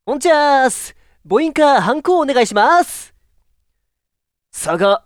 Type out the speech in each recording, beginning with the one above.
ほんちゃーす。母音かハンコをお願いします。佐賀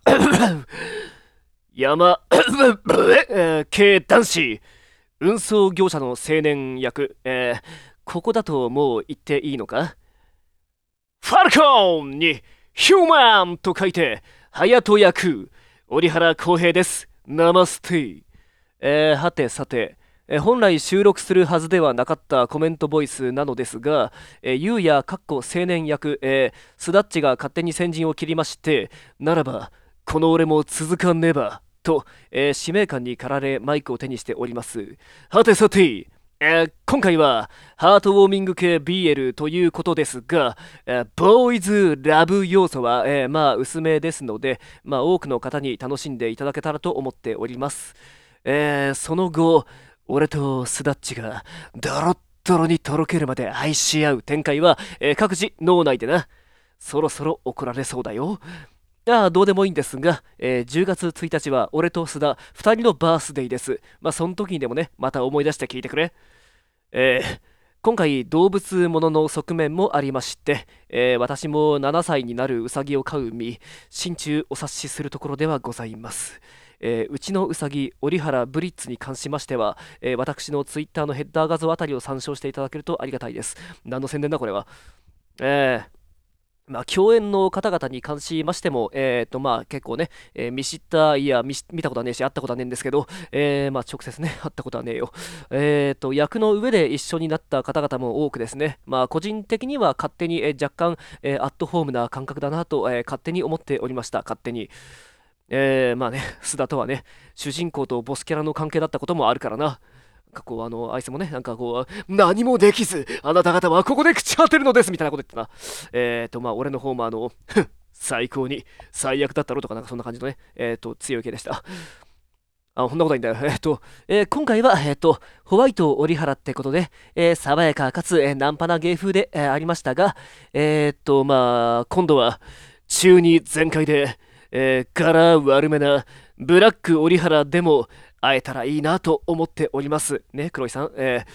山系男子運送業者の青年役、ここだともう言っていいのか？ファルコンにヒューマンと書いて隼人役折原康平です。ナマステ。はてさて、本来収録するはずではなかったコメントボイスなのですが、ゆうやかっこ青年役、スダッチが勝手に先陣を切りまして、ならばこの俺も続かねばと、使命感に駆られマイクを手にしております。はてさて、今回はハートウォーミング系 BL ということですが、ボーイズラブ要素は、まあ薄めですので、まあ多くの方に楽しんでいただけたらと思っております。その後、俺とスダッチがドロッドロにとろけるまで愛し合う展開は、各自脳内でな。そろそろ怒られそうだよ。どうでもいいんですが、10月1日は俺と須田2人のバースデーです。まあその時にでもね、また思い出して聞いてくれ。今回動物ものの側面もありまして、私も7歳になるウサギを飼う身、心中お察しするところではございます。うちのウサギ折原ブリッツに関しましては、私のツイッターのヘッダー画像あたりを参照していただけるとありがたいです。何の宣伝だこれは。まあ、共演の方々に関しましても、まあ、結構ね、見知った、いや見たことはねえし、会ったことはねえんですけど、まあ、直接ね、会ったことはねえよ。役の上で一緒になった方々も多くですね、まあ、個人的には勝手に、若干、アットホームな感覚だなと、勝手に思っておりました、勝手に。まあね、須田とはね、主人公とボスキャラの関係だったこともあるからな。なんかこう、あいつもね、なんかこう、何もできず、あなた方はここで朽ち果てるのですみたいなこと言ってな。まあ、俺の方も最高に最悪だったろうとか、なんかそんな感じのね、強い系でした。こんなことないんだよ。今回は、ホワイト折原ってことで、爽やかかつ、ナンパな芸風で、ありましたが、まあ、今度は、中二全開で、柄悪めな、ブラック折原でも会えたらいいなと思っております。ね、黒井さん。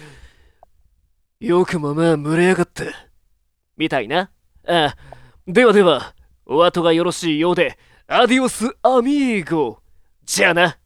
よくもまあ、群れやがった。みたいな。ではでは、お後がよろしいようで、アディオスアミーゴ。じゃあな。